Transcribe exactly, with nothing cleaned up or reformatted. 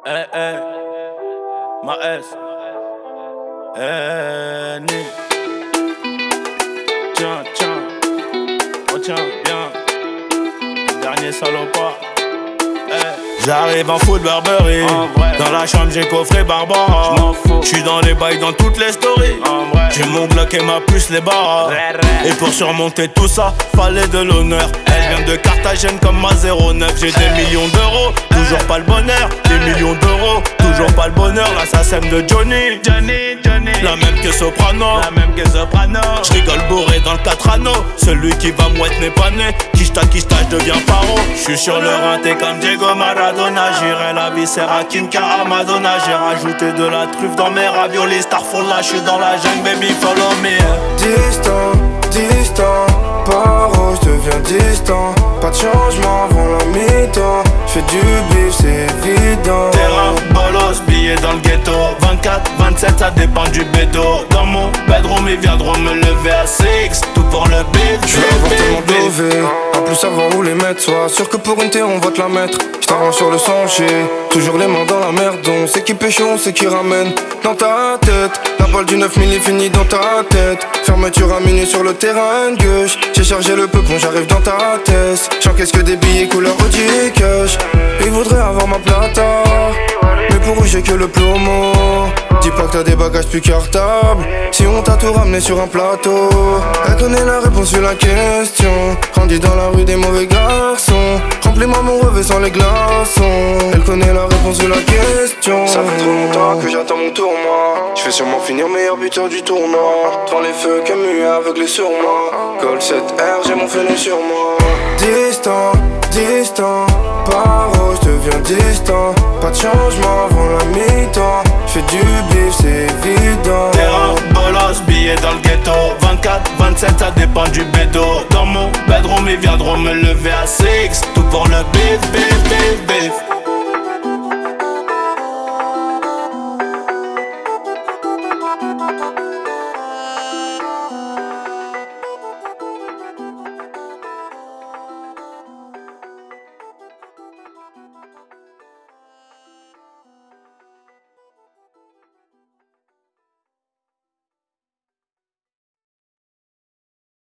Eh, eh, ma S. Eh, ni. Tiens, tiens. Oh, tiens, bien. Le dernier salopard. Eh. J'arrive en foot Burberry. Dans la chambre, j'ai coffré Barbara. J'suis dans les bails, dans toutes les stories. J'ai mon Glock et ma puce, les barres. Et pour surmonter tout ça, fallait de l'honneur. Elle vient de Carthagène comme ma zéro neuf. J'ai des millions d'euros, toujours pas le bonheur. Des millions d'euros, toujours pas le bonheur. L'assassin de Johnny, Johnny, Johnny. La même que Soprano, la même que Soprano. J'rigole bourré dans le quatre anneaux. Celui qui va mouette n'est pas né. Kishta, kishta, j'deviens paro. J'suis sur le rinté comme Diego Maradona. J'irai la viscère à Kinka à Madonna. J'ai rajouté de la truffe dans mes raviolis. Starfall là, j'suis dans la jungle, baby, follow me. Distant, distant, paro, j'deviens distant. Pas de changement avant la mi-temps. J'fais du bif, c'est évident. Terrain, bolos, billets dans le ghetto. Vingt-quatre, vingt-sept, ça dépend du bédo. Dans mon bedroom, ils viendront me lever à six. Tout pour le bif, j'veux avoir tellement d'O V, en plus savoir où les mettre. Sois sûr que pour une terre on va te la mettre. J't'arrange sur le sentier, toujours les mains dans la merde. On sait qui pêche, on sait qui ramène. Dans ta tête, la balle du neuf milli finit dans ta tête. Fermeture à minuit sur le terrain de gauche. J'ai chargé le peupon, j'arrive dans ta tête. J'encaisse que des billets couleur Audi cash. Ils voudraient avoir ma plata, mais pour eux j'ai que le plomo. Dis pas que t'as des bagages plus cartables. Si on t'a tout ramené sur un plateau. Elle connaît la réponse sur la question. Grandi dans la rue des mauvais garçons. Remplis-moi mon revêt sans les glaçons. Elle connaît la réponse sur la question. Ça fait trop longtemps que j'attends mon tour moi. Je vais sûrement finir meilleur buteur du tournoi. Devant les feux Camus aveuglé sur moi. Gold sept R, j'ai mon fenêtre sur moi. Distant, distant, paro, j'deviens distant. Pas de changement avant la mi-temps. J'fais du bif, c'est évident. Terrain, bolos, billets dans le ghetto. Vingt-quatre, vingt-sept, ça dépend du bédo. Dans mon bedroom, ils viendront me lever à six. Tout pour le bif, bif, bif, bif.